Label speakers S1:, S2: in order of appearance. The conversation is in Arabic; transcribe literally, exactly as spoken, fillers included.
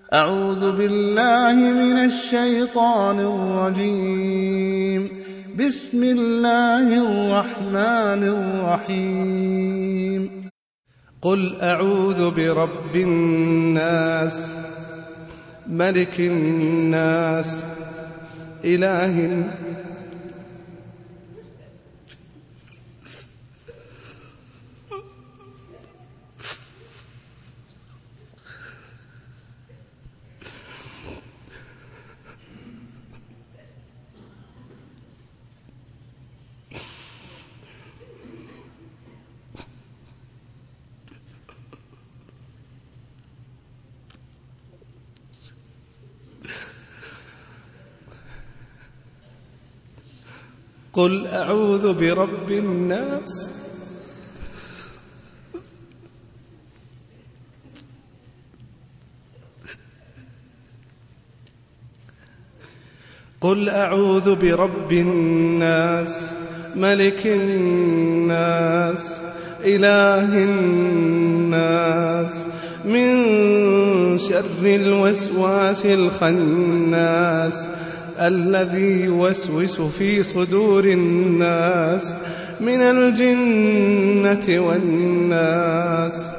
S1: أعوذ بالله من الشيطان الرجيم. بسم الله الرحمن الرحيم.
S2: قل أعوذ برب الناس ملك الناس إله الناس قل أعوذ برب الناس قل أعوذ برب الناس ملك الناس إله الناس من شر الوسواس الخناس الذي يوسوس في صدور الناس من الجنة والناس.